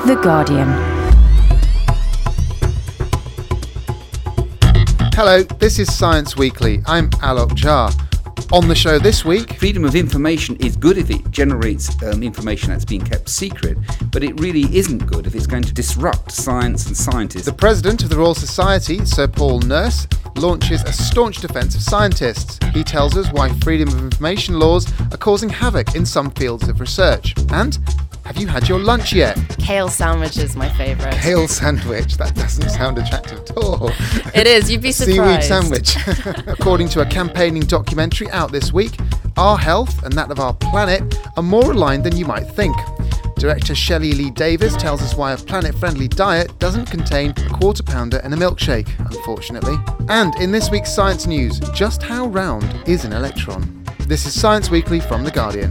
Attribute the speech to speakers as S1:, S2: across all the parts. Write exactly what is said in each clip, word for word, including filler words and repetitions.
S1: The Guardian.
S2: Hello, this is Science Weekly. I'm Alok Jha. On the show this week...
S3: Freedom of information is good if it generates um, information that's being kept secret, but it really isn't good if it's going to disrupt science and scientists.
S2: The President of the Royal Society, Sir Paul Nurse, launches a staunch defence of scientists. He tells us why freedom of information laws are causing havoc in some fields of research. And... have you had your lunch yet?
S4: Kale sandwich is my favourite.
S2: Kale sandwich? That doesn't sound attractive at all.
S4: It is, you'd be surprised.
S2: Seaweed sandwich. According to a campaigning documentary out this week, our health and that of our planet are more aligned than you might think. Director Shelley Lee Davis tells us why a planet-friendly diet doesn't contain a quarter pounder and a milkshake, unfortunately. And in this week's science news, just how round is an electron? This is Science Weekly from The Guardian.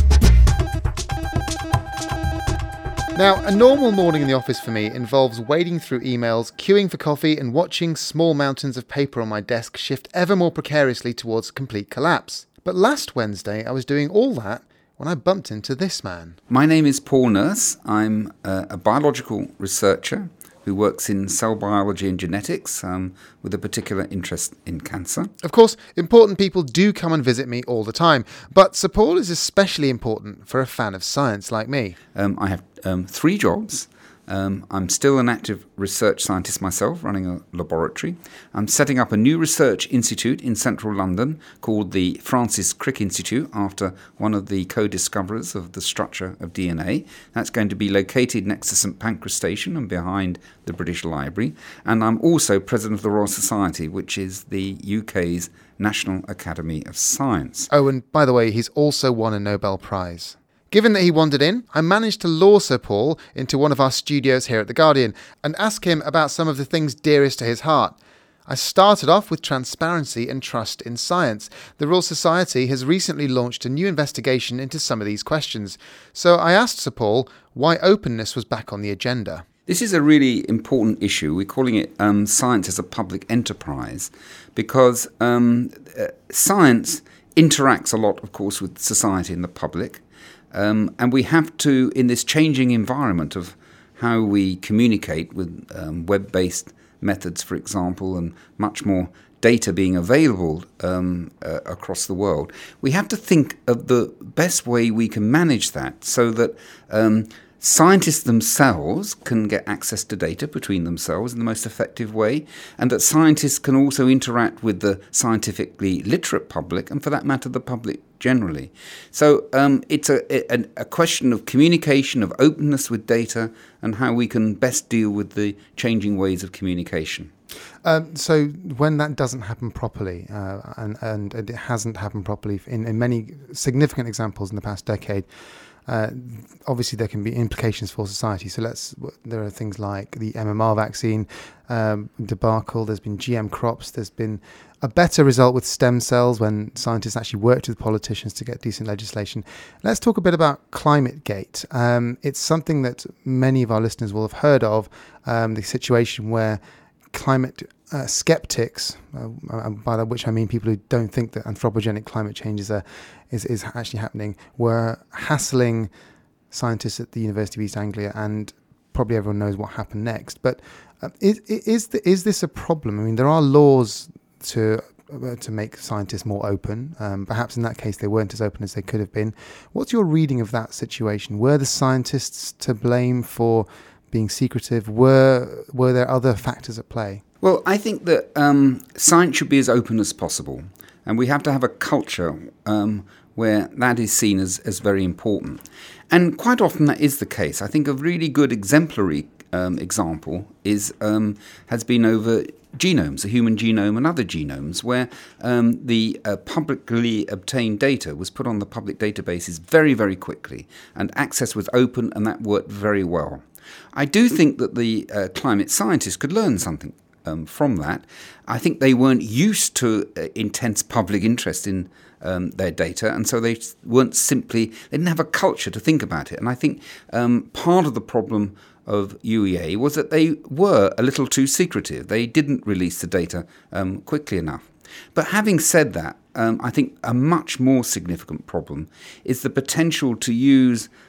S2: Now, a normal morning in the office for me involves wading through emails, queuing for coffee and watching small mountains of paper on my desk shift ever more precariously towards complete collapse. But last Wednesday I was doing all that when I bumped into this man.
S3: My name is Paul Nurse. I'm uh, a biological researcher who works in cell biology and genetics um, with a particular interest in cancer.
S2: Of course, important people do come and visit me all the time, but Sir Paul is especially important for a fan of science like me.
S3: Um, I have um, three jobs. Um, I'm still an active research scientist myself, running a laboratory. I'm setting up a new research institute in central London called the Francis Crick Institute, after one of the co-discoverers of the structure of D N A. That's going to be located next to St Pancras Station and behind the British Library. And I'm also president of the Royal Society, which is the U K's National Academy of Science.
S2: Oh, and by the way, he's also won a Nobel Prize. Given that he wandered in, I managed to lure Sir Paul into one of our studios here at The Guardian and ask him about some of the things dearest to his heart. I started off with transparency and trust in science. The Royal Society has recently launched a new investigation into some of these questions. So I asked Sir Paul why openness was back on the agenda.
S3: This is a really important issue. We're calling it um, science as a public enterprise because um, uh, science interacts a lot, of course, with society and the public. Um, and we have to, in this changing environment of how we communicate with um, web-based methods, for example, and much more data being available um, uh, across the world, we have to think of the best way we can manage that so that um, scientists themselves can get access to data between themselves in the most effective way, and that scientists can also interact with the scientifically literate public, and for that matter, the public generally. So um, it's a, a, a question of communication, of openness with data, and how we can best deal with the changing ways of communication.
S2: Um, so when that doesn't happen properly, uh, and, and it hasn't happened properly in, in many significant examples in the past decade, Uh, obviously there can be implications for society. So let's there are things like the M M R vaccine um, debacle. There's been G M crops. There's been a better result with stem cells when scientists actually worked with politicians to get decent legislation. Let's talk a bit about ClimateGate. Um, it's something that many of our listeners will have heard of, um, the situation where climate uh, skeptics, uh, by which I mean people who don't think that anthropogenic climate change is, a, is, is actually happening, were hassling scientists at the University of East Anglia, and probably everyone knows what happened next. But uh, is, is, the, is this a problem? I mean, there are laws to uh, to make scientists more open. Um, perhaps in that case they weren't as open as they could have been. What's your reading of that situation? Were the scientists to blame for being secretive? Were were there other factors at play?
S3: Well, I think that um, science should be as open as possible, and we have to have a culture um, where that is seen as, as very important. And quite often that is the case. I think a really good exemplary um, example is um, has been over genomes, the human genome and other genomes, where um, the uh, publicly obtained data was put on the public databases very, very quickly, and access was open, and that worked very well. I do think that the uh, climate scientists could learn something um, from that. I think they weren't used to uh, intense public interest in um, their data, and so they weren't simply, they didn't have a culture to think about it. And I think um, part of the problem of U E A was that they were a little too secretive. They didn't release the data um, quickly enough. But having said that, um, I think a much more significant problem is the potential to use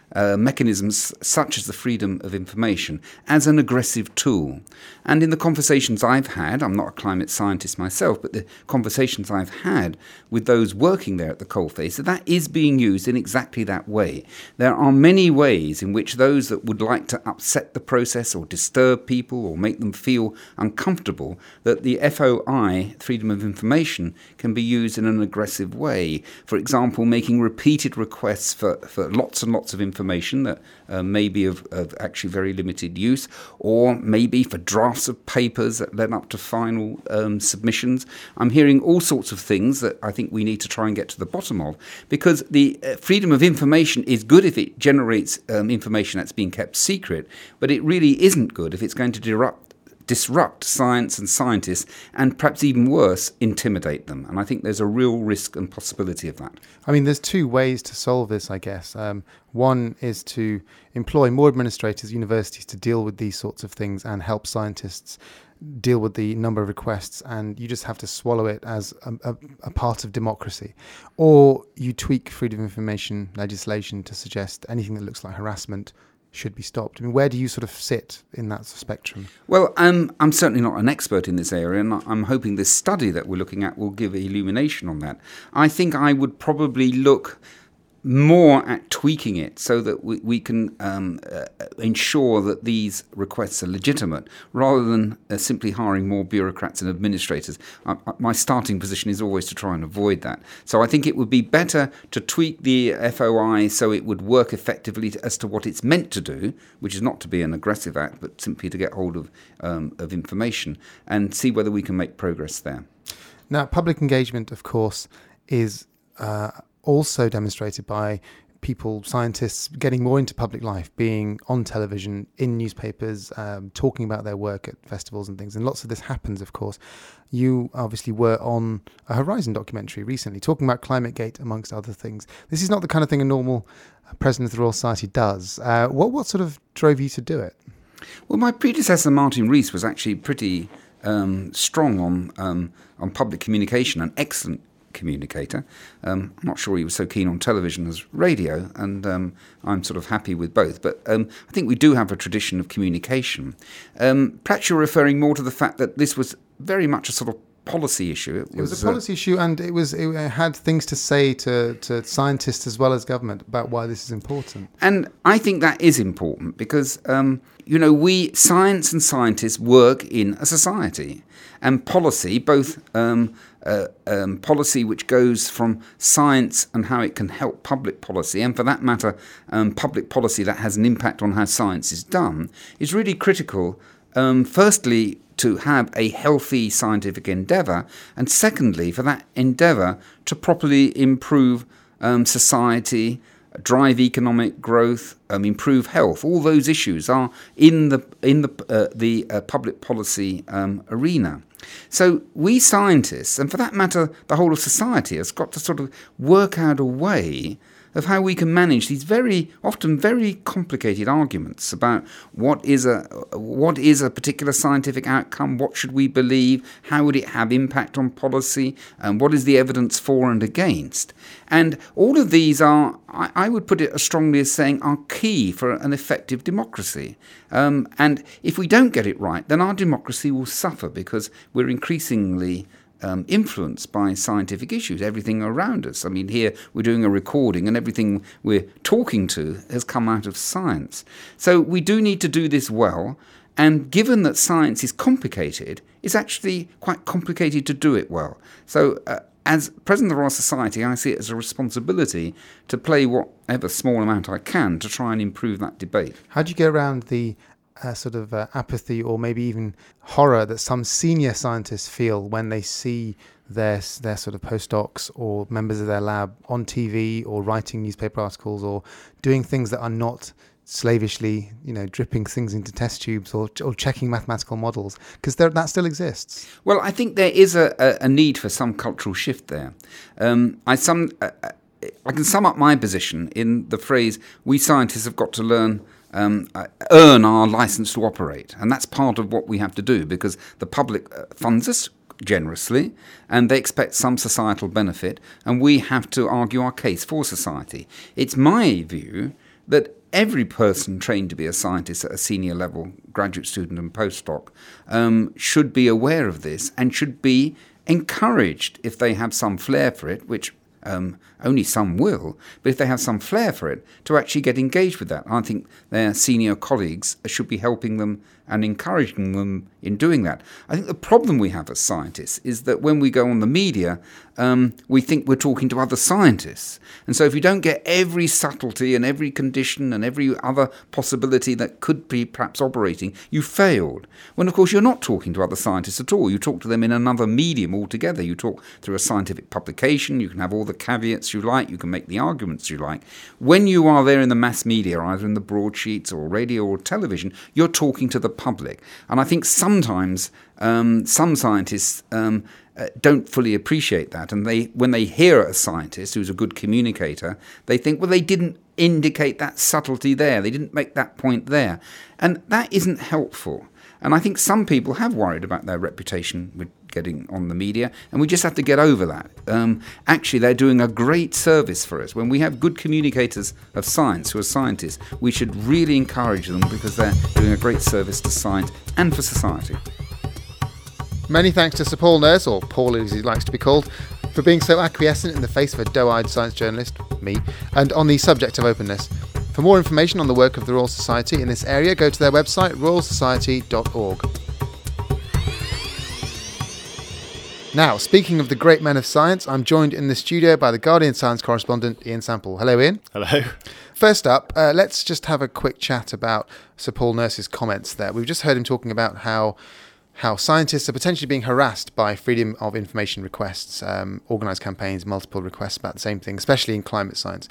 S3: uh, mechanisms such as the freedom of information as an aggressive tool. And in the conversations I've had, I'm not a climate scientist myself, but the conversations I've had with those working there at the coalface, that is being used in exactly that way. There are many ways in which those that would like to upset the process or disturb people or make them feel uncomfortable, that the F O I, freedom of information, can be used in an aggressive way. For example, making repeated requests for, for lots and lots of information that uh, may be of, of actually very limited use, or maybe for drafts of papers that led up to final um, submissions. I'm hearing all sorts of things that I think we need to try and get to the bottom of, because the uh, freedom of information is good if it generates um, information that's being kept secret, but it really isn't good if it's going to disrupt disrupt science and scientists, and perhaps even worse, intimidate them. And I think there's a real risk and possibility of that.
S2: I mean, there's two ways to solve this, I guess. Um, one is to employ more administrators, universities, to deal with these sorts of things and help scientists deal with the number of requests, and you just have to swallow it as a, a, a part of democracy. Or you tweak freedom of information legislation to suggest anything that looks like harassment should be stopped. I mean, where do you sort of sit in that spectrum?
S3: Well, um, I'm certainly not an expert in this area, and I'm hoping this study that we're looking at will give illumination on that. I think I would probably look more at tweaking it so that we, we can um, uh, ensure that these requests are legitimate, rather than uh, simply hiring more bureaucrats and administrators. Uh, my starting position is always to try and avoid that. So I think it would be better to tweak the F O I so it would work effectively to, as to what it's meant to do, which is not to be an aggressive act, but simply to get hold of, um, of information, and see whether we can make progress there.
S2: Now, public engagement, of course, is Uh, also demonstrated by people, scientists, getting more into public life, being on television, in newspapers, um, talking about their work at festivals and things. And lots of this happens, of course. You obviously were on a Horizon documentary recently, talking about ClimateGate, amongst other things. This is not the kind of thing a normal president of the Royal Society does. Uh, what, what sort of drove you to do it?
S3: Well, my predecessor, Martin Rees, was actually pretty um, strong on, um, on public communication, an excellent communicator. Um, I'm not sure he was so keen on television as radio, and um, I'm sort of happy with both. But um, I think we do have a tradition of communication. Um, perhaps you're referring more to the fact that this was very much a sort of policy issue.
S2: It was, it was a policy uh, issue, and it was it had things to say to, to scientists as well as government about why this is important.
S3: And I think that is important because, um, you know, we, science and scientists, work in a society. And policy, both um, uh, um, policy which goes from science and how it can help public policy, and for that matter, um, public policy that has an impact on how science is done, is really critical, um, firstly, to have a healthy scientific endeavour, and secondly, for that endeavour to properly improve um, society, drive economic growth, um, improve health. All those issues are in the in the uh, the uh, public policy um, arena. So we scientists, and for that matter, the whole of society, has got to sort of work out a way of how we can manage these very, often very complicated arguments about what is a what is a particular scientific outcome, what should we believe, how would it have impact on policy, and what is the evidence for and against. And all of these are, I, I would put it as strongly as saying, are key for an effective democracy. Um, and if we don't get it right, then our democracy will suffer, because we're increasingly Um, influenced by scientific issues, everything around us. I mean, here we're doing a recording and everything we're talking to has come out of science. So we do need to do this well, and given that science is complicated, it's actually quite complicated to do it well. So uh, as President of the Royal Society, I see it as a responsibility to play whatever small amount I can to try and improve that debate.
S2: How do you get around the Uh, sort of uh, apathy, or maybe even horror, that some senior scientists feel when they see their their sort of postdocs or members of their lab on T V, or writing newspaper articles, or doing things that are not slavishly, you know, dripping things into test tubes, or or checking mathematical models, because that still exists?
S3: Well, I think there is a, a, a need for some cultural shift there. Um, I some uh, I can sum up my position in the phrase: we scientists have got to learn. Um, earn our license to operate. And that's part of what we have to do, because the public funds us generously and they expect some societal benefit, and we have to argue our case for society. It's my view that every person trained to be a scientist at a senior level, graduate student and postdoc, um, should be aware of this and should be encouraged if they have some flair for it, which um, only some will, but if they have some flair for it, to actually get engaged with that. I think their senior colleagues should be helping them and encouraging them in doing that. I think the problem we have as scientists is that when we go on the media, um, we think we're talking to other scientists. And so if you don't get every subtlety and every condition and every other possibility that could be perhaps operating, you failed. When, of course, you're not talking to other scientists at all. You talk to them in another medium altogether. You talk through a scientific publication. You can have all the caveats you like. You can make the arguments you like. When you are there in the mass media, either in the broadsheets or radio or television, you're talking to the public. And I think sometimes um, some scientists um, uh, don't fully appreciate that. And they, when they hear a scientist who's a good communicator, they think, well, they didn't indicate that subtlety there. They didn't make that point there. And that isn't helpful. And I think some people have worried about their reputation with getting on the media, and we just have to get over that. Um, actually, they're doing a great service for us. When we have good communicators of science who are scientists, we should really encourage them because they're doing a great service to science and for society.
S2: Many thanks to Sir Paul Nurse, or Paul as he likes to be called, for being so acquiescent in the face of a doe-eyed science journalist, me, and on the subject of openness. For more information on the work of the Royal Society in this area, go to their website, royal society dot org. Now, speaking of the great men of science, I'm joined in the studio by the Guardian science correspondent, Ian Sample. Hello, Ian.
S1: Hello.
S2: First up, uh, let's just have a quick chat about Sir Paul Nurse's comments there. We've just heard him talking about how how scientists are potentially being harassed by freedom of information requests, um, organised campaigns, multiple requests about the same thing, especially in climate science.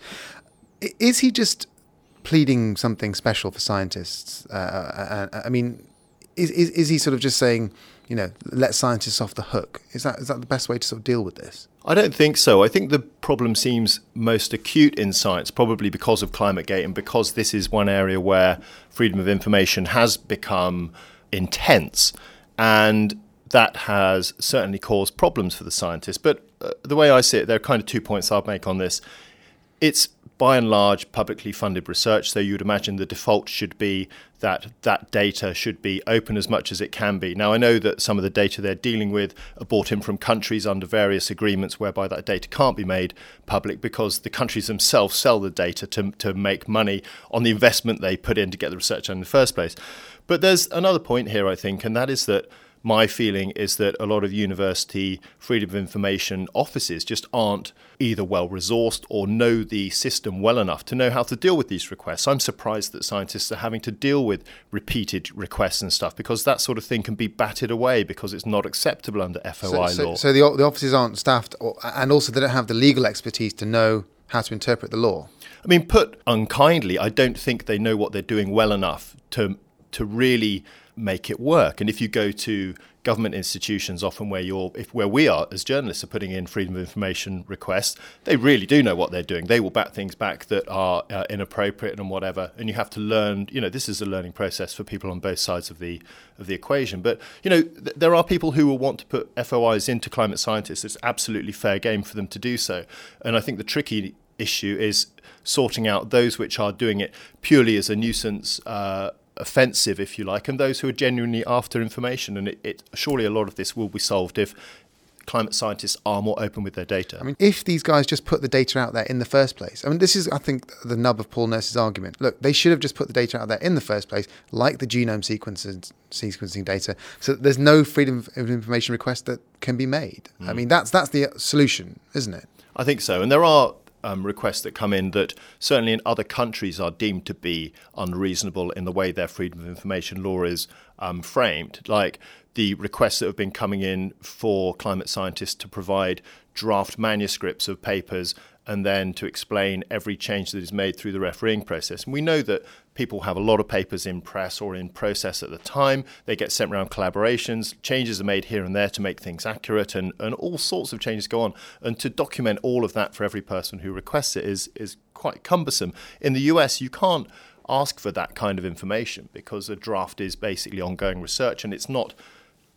S2: Is he just pleading something special for scientists? Uh, I, I mean, is, is is he sort of just saying, you know, let scientists off the hook? Is that is that the best way to sort of deal with this?
S1: I don't think so. I think the problem seems most acute in science, probably because of ClimateGate and because this is one area where freedom of information has become intense. And that has certainly caused problems for the scientists. But uh, the way I see it, there are kind of two points I'll make on this. It's by and large publicly funded research, so you'd imagine the default should be that that data should be open as much as it can be. Now, I know that some of the data they're dealing with are brought in from countries under various agreements whereby that data can't be made public because the countries themselves sell the data to, to make money on the investment they put in to get the research done in the first place. But there's another point here, I think, and that is that my feeling is that a lot of university freedom of information offices just aren't either well-resourced or know the system well enough to know how to deal with these requests. I'm surprised that scientists are having to deal with repeated requests and stuff because that sort of thing can be batted away because it's not acceptable under F O I
S2: so, so,
S1: law.
S2: So the, the offices aren't staffed, or, and also they don't have the legal expertise to know how to interpret the law.
S1: I mean, put unkindly, I don't think they know what they're doing well enough to to really make it work. And if you go to government institutions, often where you're, if where we are as journalists are putting in freedom of information requests, they really do know what they're doing. They will bat things back that are uh, inappropriate and whatever. And you have to learn. You know, this is a learning process for people on both sides of the of the equation. But you know, th- there are people who will want to put F O Is into climate scientists. It's absolutely fair game for them to do so. And I think the tricky issue is sorting out those which are doing it purely as a nuisance. Uh, offensive, if you like, and those who are genuinely after information. And it, it surely a lot of this will be solved if climate scientists are more open with their data.
S2: I mean, if these guys just put the data out there in the first place, I mean, this is, I think, the nub of Paul Nurse's argument. Look, they should have just put the data out there in the first place, like the genome sequences, sequencing data, so that there's no freedom of information request that can be made. Mm. I mean, that's that's the solution, isn't it?
S1: I think so. And there are Um, requests that come in that certainly in other countries are deemed to be unreasonable in the way their freedom of information law is um, framed, like the requests that have been coming in for climate scientists to provide draft manuscripts of papers and then to explain every change that is made through the refereeing process. And we know that people have a lot of papers in press or in process at the time. They get sent around collaborations. Changes are made here and there to make things accurate, and, and all sorts of changes go on. And to document all of that for every person who requests it is, is quite cumbersome. In the U S, you can't ask for that kind of information because a draft is basically ongoing research and it's not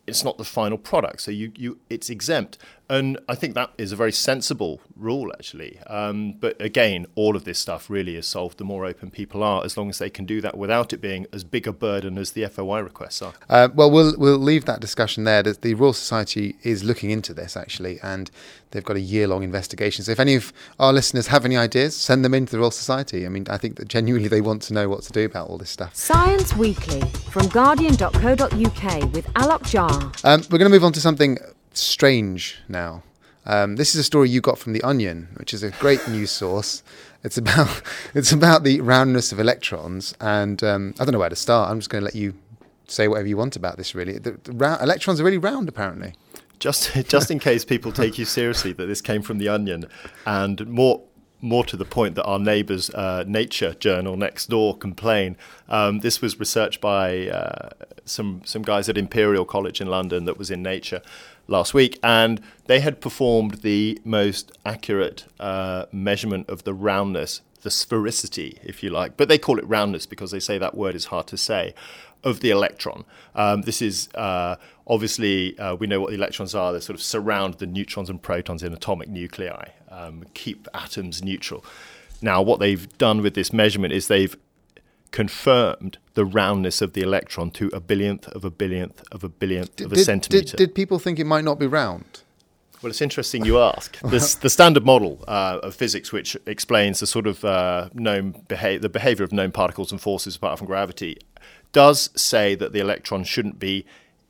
S1: it's not the final product. So you, you it's exempt. And I think that is a very sensible rule, actually. Um, but again, all of this stuff really is solved the more open people are, as long as they can do that without it being as big a burden as the F O I requests are.
S2: Uh, well, we'll we'll leave that discussion there. The, the Royal Society is looking into this, actually, and they've got a year-long investigation. So if any of our listeners have any ideas, send them into the Royal Society. I mean, I think that genuinely they want to know what to do about all this stuff.
S5: Science Weekly from guardian dot co dot uk with Alok Jha.
S2: Um, we're going to move on to something strange now. Um, this is a story you got from The Onion, which is a great news source. It's about it's about the roundness of electrons, and um, I don't know where to start. I'm just going to let you say whatever you want about this, really. The, the round, electrons are really round, apparently.
S1: Just just in case people take you seriously that this came from The Onion, and more more to the point that our neighbours' uh, Nature journal next door complain. Um, this was research by uh, some some guys at Imperial College in London that was in Nature last week, and they had performed the most accurate uh, measurement of the roundness, the sphericity, if you like, but they call it roundness because they say that word is hard to say, of the electron. Um, this is uh, obviously, uh, we know what the electrons are. They sort of surround the neutrons and protons in atomic nuclei, um, keep atoms neutral. Now, what they've done with this measurement is they've confirmed the roundness of the electron to a billionth of a billionth of a billionth
S2: did,
S1: of a
S2: did,
S1: centimetre.
S2: Did, did people think it might not be round?
S1: Well, it's interesting you ask. This, the standard model uh, of physics, which explains the sort of uh, known beha- the behaviour of known particles and forces apart from gravity, does say that the electron shouldn't be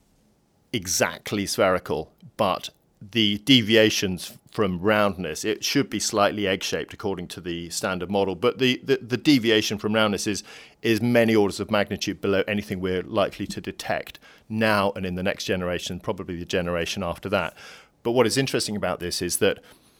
S1: exactly spherical, but the deviations from roundness, it should be slightly egg-shaped according to the standard model. But the, the, the deviation from roundness is, is many orders of magnitude below anything we're likely to detect now and in the next generation, probably the generation after that. But what is interesting about this is that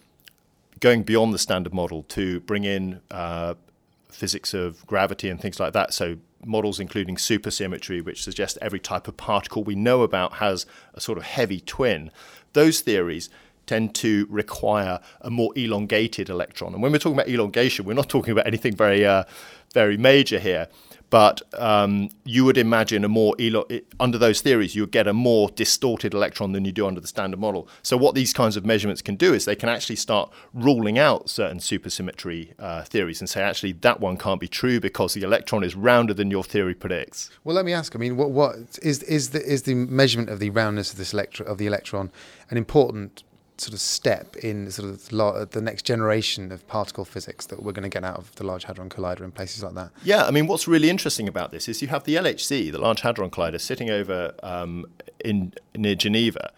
S1: going beyond the standard model to bring in uh, physics of gravity and things like that, so models including supersymmetry, which suggest every type of particle we know about has a sort of heavy twin, those theories tend to require a more elongated electron. And when we're talking about elongation, we're not talking about anything very, uh, very major here. But um, you would imagine a more elo- under those theories, you would get a more distorted electron than you do under the standard model. So what these kinds of measurements can do is they can actually start ruling out certain supersymmetry uh, theories and say, actually, that one can't be true because the electron is rounder than your theory predicts.
S2: Well, let me ask. I mean, what what is is the is the measurement of the roundness of this electron of the electron an important sort of step in sort of the, the next generation of particle physics that we're going to get out of the Large Hadron Collider and places like that?
S1: Yeah, I mean, what's really interesting about this is you have the L H C, the Large Hadron Collider, sitting over um, in near Geneva,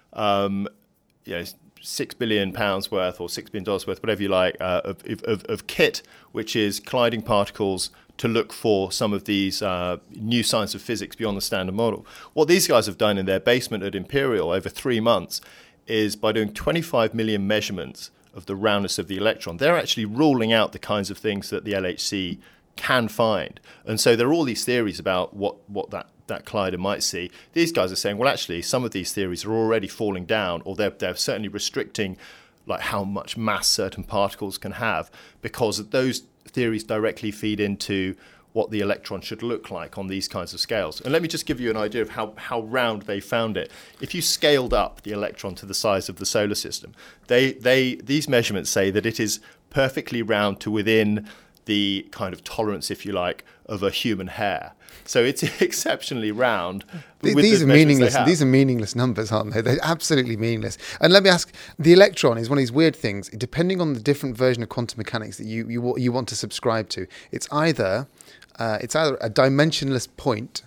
S1: um, you know, six billion pounds worth or six billion dollars worth, whatever you like, uh, of, of, of kit, which is colliding particles to look for some of these uh, new science of physics beyond the standard model. What these guys have done in their basement at Imperial over three months is by doing twenty-five million measurements of the roundness of the electron, they're actually ruling out the kinds of things that the L H C can find. And so there are all these theories about what, what that, that collider might see. These guys are saying, well, actually, some of these theories are already falling down, or they're, they're certainly restricting like how much mass certain particles can have, because those theories directly feed into what the electron should look like on these kinds of scales. And let me just give you an idea of how, how round they found it. If you scaled up the electron to the size of the solar system, they they these measurements say that it is perfectly round to within the kind of tolerance, if you like, of a human hair. So it's exceptionally round.
S2: These, these
S1: the
S2: are meaningless. These are meaningless numbers, aren't they? They're absolutely meaningless. And let me ask: the electron is one of these weird things. Depending on the different version of quantum mechanics that you you you want to subscribe to, it's either uh, it's either a dimensionless point,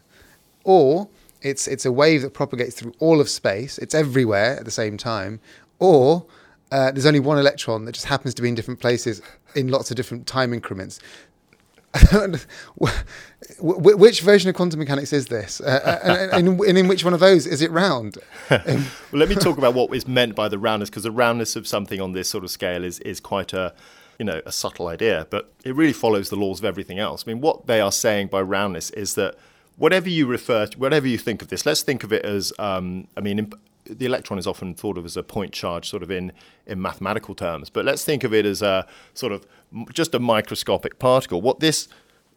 S2: or it's it's a wave that propagates through all of space. It's everywhere at the same time, or uh, there's only one electron that just happens to be in different places in lots of different time increments. Which version of quantum mechanics is this? Uh, and, and, and in which one of those is it round?
S1: Well, let me talk about what is meant by the roundness, because the roundness of something on this sort of scale is is quite a, you know, a subtle idea, but it really follows the laws of everything else. I mean, what they are saying by roundness is that whatever you refer to, whatever you think of this, let's think of it as, um, I mean, imp- the electron is often thought of as a point charge sort of in, in mathematical terms, but let's think of it as a sort of just a microscopic particle. What this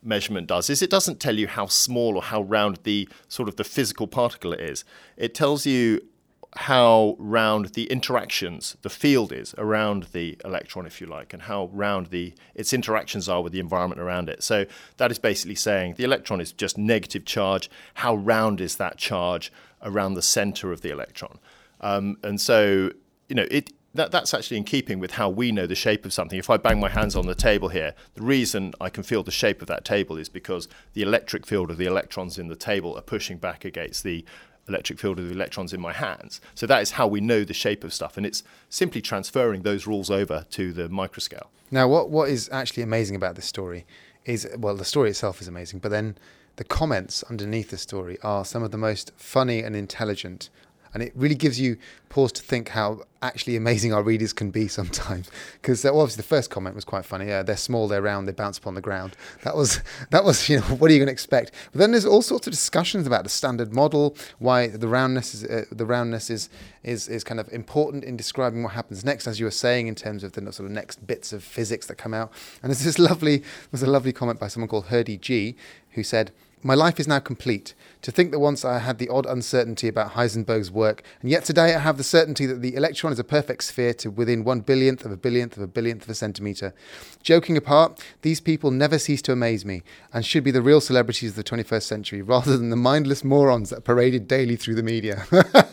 S1: measurement does is it doesn't tell you how small or how round the sort of the physical particle is. It tells you how round the interactions, the field is around the electron, if you like, and how round the its interactions are with the environment around it. So that is basically saying the electron is just negative charge. How round is that charge around the center of the electron? Um, and so, you know, it that that's actually in keeping with how we know the shape of something. If I bang my hands on the table here, the reason I can feel the shape of that table is because the electric field of the electrons in the table are pushing back against the electric field of the electrons in my hands. So that is how we know the shape of stuff, and it's simply transferring those rules over to the microscale.
S2: Now, what what is actually amazing about this story is, well, the story itself is amazing, but then the comments underneath the story are some of the most funny and intelligent, and it really gives you pause to think how actually amazing our readers can be sometimes. Because well, obviously the first comment was quite funny. Yeah, they're small, they're round, they bounce upon the ground. That was, that was, you know, what are you going to expect? But then there's all sorts of discussions about the standard model, why the roundness is uh, the roundness is, is is kind of important in describing what happens next, as you were saying, in terms of the sort of next bits of physics that come out. And there's this lovely, there's a lovely comment by someone called Herdy G, who said, "My life is now complete. To think that once I had the odd uncertainty about Heisenberg's work, and yet today I have the certainty that the electron is a perfect sphere to within one billionth of a billionth of a billionth of a centimetre. Joking apart, these people never cease to amaze me, and should be the real celebrities of the twenty-first century, rather than the mindless morons that paraded daily through the media."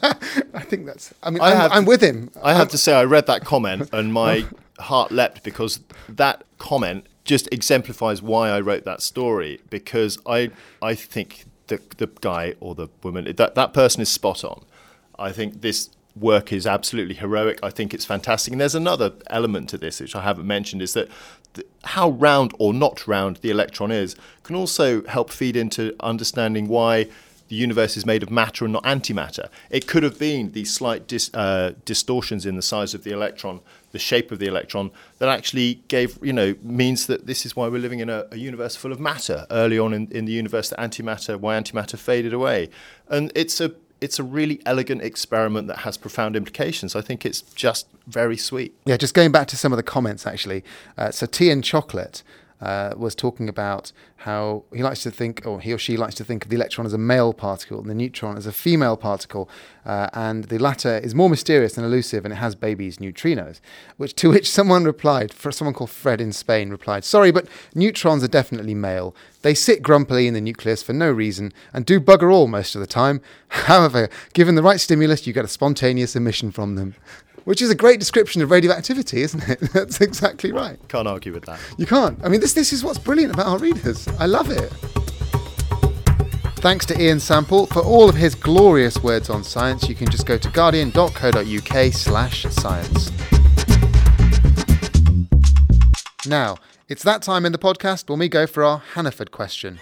S2: I think that's, I mean, I I'm, I'm with him.
S1: I have to say, I read that comment and my heart leapt, because that comment just exemplifies why I wrote that story, because I I think the the guy or the woman, that, that person is spot on. I think this work is absolutely heroic. I think it's fantastic. And there's another element to this, which I haven't mentioned, is that the, how round or not round the electron is can also help feed into understanding why the universe is made of matter and not antimatter. It could have been these slight dis, uh, distortions in the size of the electron, the shape of the electron, that actually gave, you know, means that this is why we're living in a, a universe full of matter. Early on in, in the universe, the antimatter, why antimatter faded away. And it's a it's a really elegant experiment that has profound implications. I think it's just very sweet.
S2: Yeah, just going back to some of the comments, actually. Uh, so Tea and Chocolate Uh, was talking about how he likes to think, or he or she likes to think of the electron as a male particle and the neutron as a female particle, uh, and the latter is more mysterious and elusive, and it has babies, neutrinos. Which to which someone replied, for someone called Fred in Spain replied, "Sorry, but neutrons are definitely male. They sit grumpily in the nucleus for no reason and do bugger all most of the time. However, given the right stimulus, you get a spontaneous emission from them." Which is a great description of radioactivity, isn't it? That's exactly right.
S1: Can't argue with that.
S2: You can't. I mean, this this is what's brilliant about our readers. I love it. Thanks to Ian Sample for all of his glorious words on science. You can just go to guardian.co.uk slash science. Now, it's that time in the podcast when we go for our Hannaford question.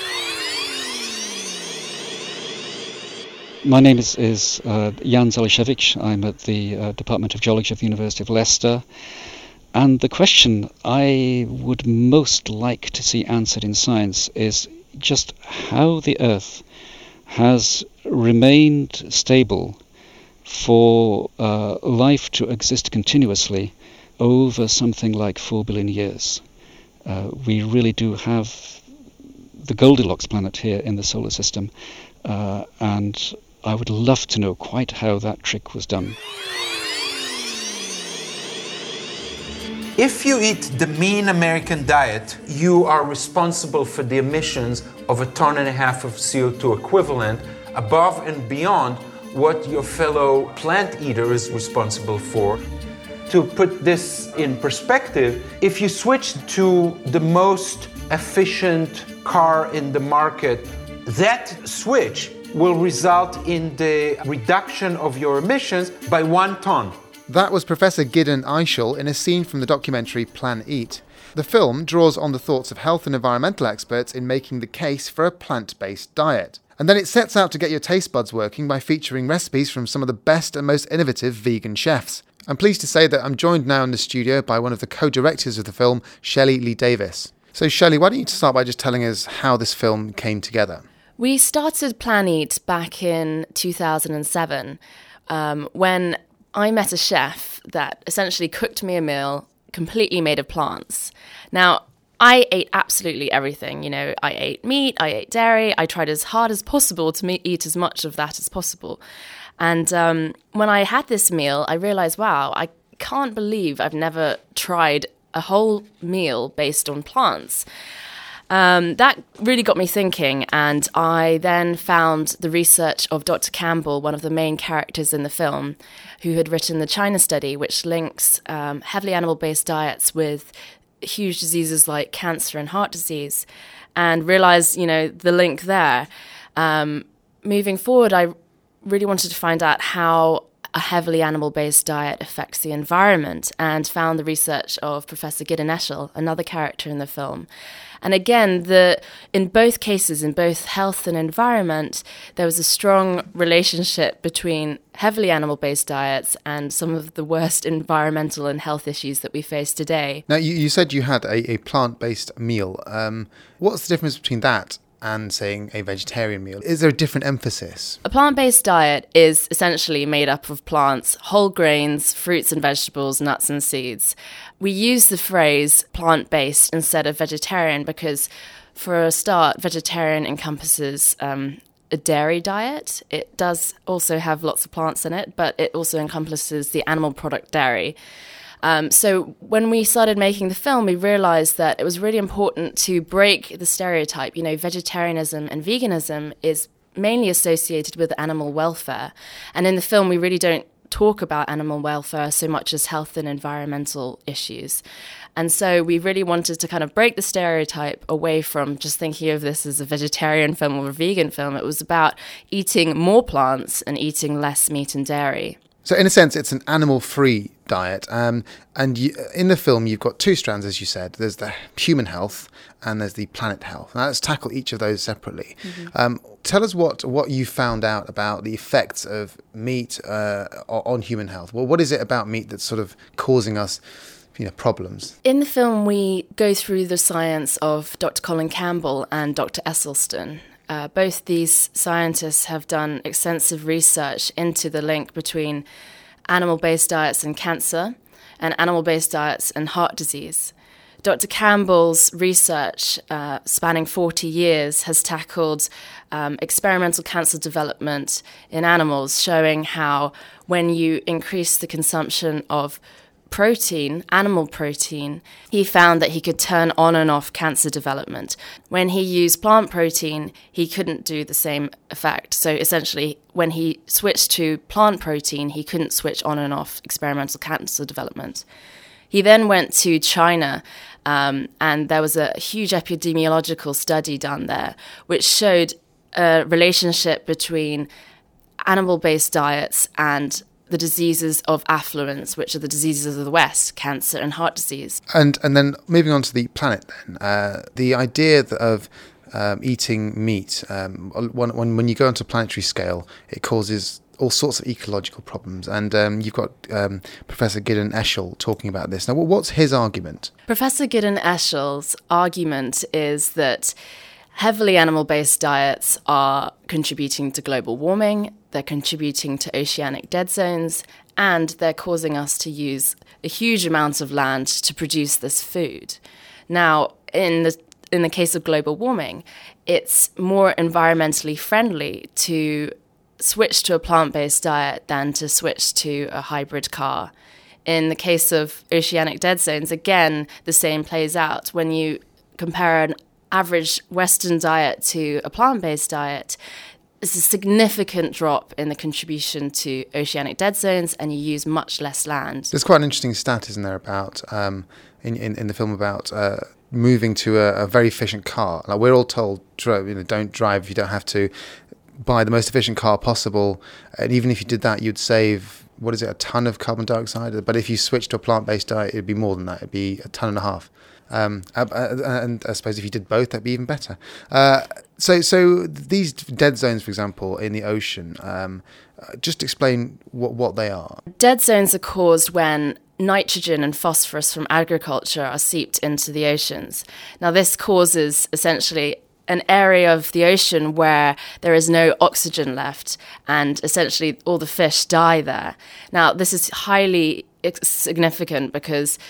S6: My name is, is uh, Jan Zalishevich. I'm at the uh, Department of Geology of the University of Leicester. And the question I would most like to see answered in science is just how the Earth has remained stable for uh, life to exist continuously over something like four billion years. Uh, we really do have the Goldilocks planet here in the solar system, uh, and I would love to know quite how that trick was done.
S7: If you eat the mean American diet, you are responsible for the emissions of a ton and a half of C O two equivalent, above and beyond what your fellow plant eater is responsible for. To put this in perspective, if you switch to the most efficient car in the market, that switch will result in the reduction of your emissions by one ton.
S2: That was Professor Gideon Eichel in a scene from the documentary Plan Eat. The film draws on the thoughts of health and environmental experts in making the case for a plant-based diet. And then it sets out to get your taste buds working by featuring recipes from some of the best and most innovative vegan chefs. I'm pleased to say that I'm joined now in the studio by one of the co-directors of the film, Shelley Lee Davis. So Shelley, why don't you start by just telling us how this film came together?
S4: We started Plan Eat back in two thousand seven um, when I met a chef that essentially cooked me a meal completely made of plants. Now, I ate absolutely everything. You know, I ate meat, I ate dairy. I tried as hard as possible to me- eat as much of that as possible. And um, when I had this meal, I realized, wow, I can't believe I've never tried a whole meal based on plants. Um, that really got me thinking, and I then found the research of Doctor Campbell, one of the main characters in the film, who had written the China study, which links um, heavily animal-based diets with huge diseases like cancer and heart disease, and realized, you know, the link there. Um, moving forward, I really wanted to find out how a heavily animal-based diet affects the environment, and found the research of Professor Gideon Eshel, another character in the film. And again, the in both cases, in both health and environment, there was a strong relationship between heavily animal-based diets and some of the worst environmental and health issues that we face today.
S2: Now, you, you said you had a, a plant-based meal. Um, what's the difference between that and, saying, a vegetarian meal? Is there a different emphasis?
S4: A plant-based diet is essentially made up of plants, whole grains, fruits and vegetables, nuts and seeds. We use the phrase plant-based instead of vegetarian because, for a start, vegetarian encompasses um, a dairy diet. It does also have lots of plants in it, but it also encompasses the animal product dairy. Um, so when we started making the film, we realized that it was really important to break the stereotype. You know, vegetarianism and veganism is mainly associated with animal welfare. And in the film, we really don't talk about animal welfare so much as health and environmental issues. And so we really wanted to kind of break the stereotype away from just thinking of this as a vegetarian film or a vegan film. It was about eating more plants and eating less meat and dairy.
S2: So in a sense, it's an animal-free diet. Um, and you, in the film, you've got two strands, as you said. There's the human health and there's the planet health. Now, let's tackle each of those separately. Mm-hmm. Um, tell us what, what you found out about the effects of meat uh, on human health. Well, what is it about meat that's sort of causing us, you know, problems?
S4: In the film, we go through the science of Doctor Colin Campbell and Doctor Esselstyn. Uh, both these scientists have done extensive research into the link between animal-based diets and cancer and animal-based diets and heart disease. Doctor Campbell's research, uh, spanning forty years, has tackled um, experimental cancer development in animals, showing how when you increase the consumption of protein, animal protein, he found that he could turn on and off cancer development. When he used plant protein, he couldn't do the same effect. So essentially, when he switched to plant protein, he couldn't switch on and off experimental cancer development. He then went to China, um, and there was a huge epidemiological study done there, which showed a relationship between animal-based diets and the diseases of affluence, which are the diseases of the West, cancer and heart disease.
S2: And and then moving on to the planet then, uh, the idea of um, eating meat, um, when, when when you go onto a planetary scale, it causes all sorts of ecological problems. And um, you've got um, Professor Gideon Eshel talking about this. Now, what's his argument?
S4: Professor Gideon Eshel's argument is that heavily animal-based diets are contributing to global warming, they're contributing to oceanic dead zones, and they're causing us to use a huge amount of land to produce this food. Now, in the in the case of global warming, it's more environmentally friendly to switch to a plant-based diet than to switch to a hybrid car. In the case of oceanic dead zones, again, the same plays out. When you compare an average Western diet to a plant-based diet, it's a significant drop in the contribution to oceanic dead zones, and you use much less land.
S2: There's quite an interesting stat, isn't there, about um, in, in in the film about uh, moving to a, a very efficient car. Like, we're all told, you know, don't drive if you don't have to. Buy the most efficient car possible, and even if you did that, you'd save, what is it, a ton of carbon dioxide. But if you switch to a plant-based diet, it'd be more than that. It'd be a ton and a half. Um, and I suppose if you did both, that'd be even better. Uh, so, so these dead zones, for example, in the ocean, um, just explain what, what they are.
S4: Dead zones are caused when nitrogen and phosphorus from agriculture are seeped into the oceans. Now, this causes essentially an area of the ocean where there is no oxygen left, and essentially all the fish die there. Now, this is highly significant because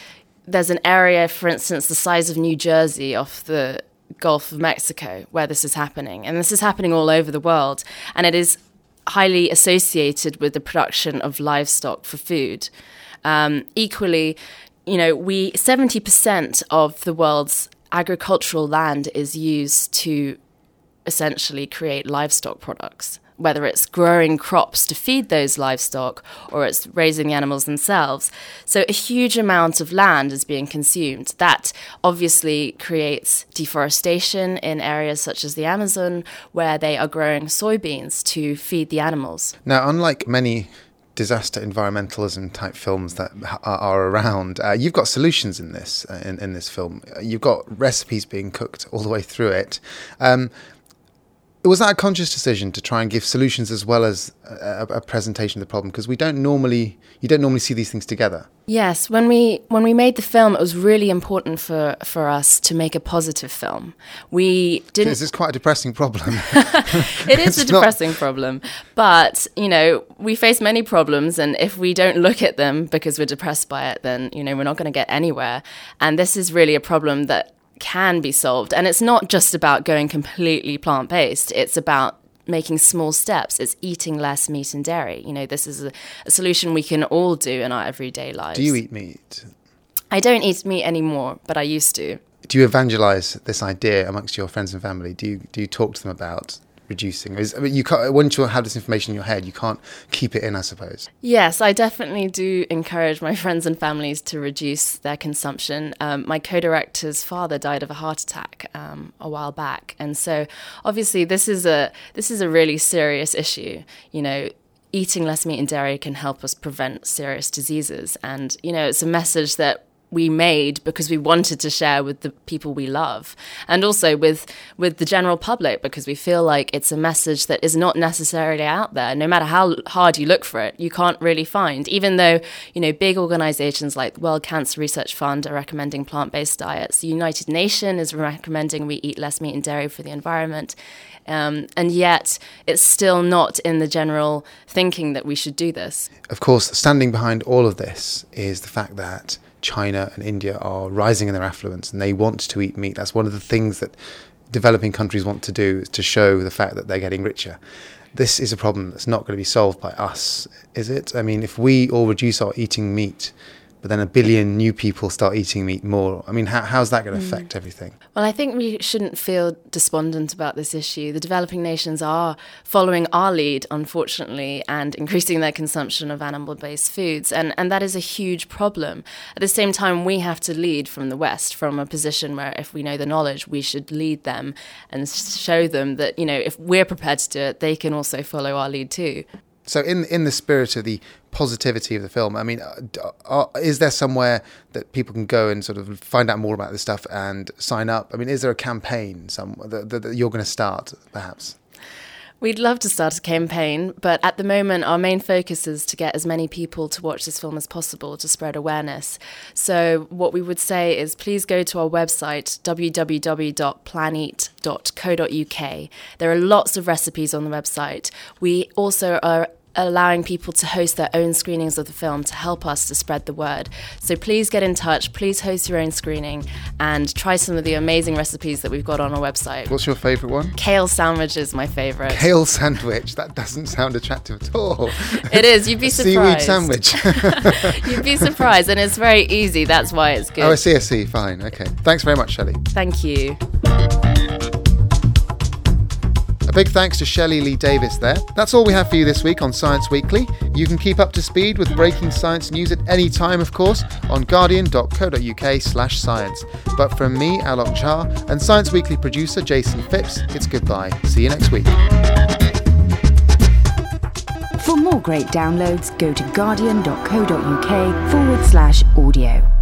S4: there's an area, for instance, the size of New Jersey off the Gulf of Mexico where this is happening. And this is happening all over the world. And it is highly associated with the production of livestock for food. Um, equally, you know, we seventy percent of the world's agricultural land is used to essentially create livestock products, whether it's growing crops to feed those livestock or it's raising the animals themselves. So a huge amount of land is being consumed. That obviously creates deforestation in areas such as the Amazon, where they are growing soybeans to feed the animals.
S2: Now, unlike many disaster environmentalism type films that are, are around, uh, you've got solutions in this uh, in, in this film. You've got recipes being cooked all the way through it. Um, Was that a conscious decision to try and give solutions as well as a, a presentation of the problem? Because we don't normally, you don't normally see these things together.
S4: Yes, when we when we made the film, it was really important for, for us to make a positive film. We didn't.
S2: This is quite a depressing problem.
S4: It is
S2: It's
S4: a depressing not... problem, but you know we face many problems, and if we don't look at them because we're depressed by it, then you know we're not going to get anywhere. And this is really a problem that can be solved. And it's not just about going completely plant-based. It's about making small steps. It's eating less meat and dairy. You know, this is a, a solution we can all do in our everyday lives.
S2: Do you eat meat?
S4: I don't eat meat anymore, but I used to.
S2: Do you evangelize this idea amongst your friends and family? Do you do you talk to them about reducing? Is, I mean, you can't, once you have this information in your head, you can't keep it in, I suppose.
S4: Yes, I definitely do encourage my friends and families to reduce their consumption. Um, my co-director's father died of a heart attack um, a while back, and so obviously this is a this is a really serious issue. You know, eating less meat and dairy can help us prevent serious diseases, and you know, it's a message that we made because we wanted to share with the people we love, and also with with the general public, because we feel like it's a message that is not necessarily out there. No matter how hard you look for it, you can't really find, even though, you know, big organizations like the World Cancer Research Fund are recommending plant-based diets. The United Nations is recommending we eat less meat and dairy for the environment. Um, and yet it's still not in the general thinking that we should do this.
S2: Of course, standing behind all of this is the fact that China and India are rising in their affluence and they want to eat meat. That's one of the things that developing countries want to do, is to show the fact that they're getting richer. This is a problem that's not going to be solved by us, is it? I mean, if we all reduce our eating meat, but then a billion new people start eating meat more, I mean, how, how's that going to affect mm. everything?
S4: Well, I think we shouldn't feel despondent about this issue. The developing nations are following our lead, unfortunately, and increasing their consumption of animal-based foods, and, and that is a huge problem. At the same time, we have to lead from the West, from a position where if we know the knowledge, we should lead them and show them that, you know, if we're prepared to do it, they can also follow our lead too.
S2: So in in the spirit of the positivity of the film, I mean, are, is there somewhere that people can go and sort of find out more about this stuff and sign up? I mean, is there a campaign some that, that you're going to start, perhaps?
S4: We'd love to start a campaign, but at the moment our main focus is to get as many people to watch this film as possible to spread awareness. So what we would say is please go to our website, w w w dot planeat dot co dot u k. There are lots of recipes on the website. We also are allowing people to host their own screenings of the film to help us to spread the word. So please get in touch, please host your own screening and try some of the amazing recipes that we've got on our website.
S2: What's your favourite one?
S4: Kale sandwich is my favourite.
S2: Kale sandwich? That doesn't sound attractive at all.
S4: It is, you'd be surprised.
S2: Seaweed sandwich.
S4: You'd be surprised, and it's very easy, that's why it's good.
S2: Oh, I see, I see, fine, okay. Thanks very much, Shelley.
S4: Thank you.
S2: A big thanks to Shelley Lee Davis there. That's all we have for you this week on Science Weekly. You can keep up to speed with breaking science news at any time, of course, on guardian dot co dot u k slash science. But from me, Alok Jha, and Science Weekly producer Jason Phipps, it's goodbye. See you next week.
S5: For more great downloads, go to guardian dot co dot u k forward slash audio.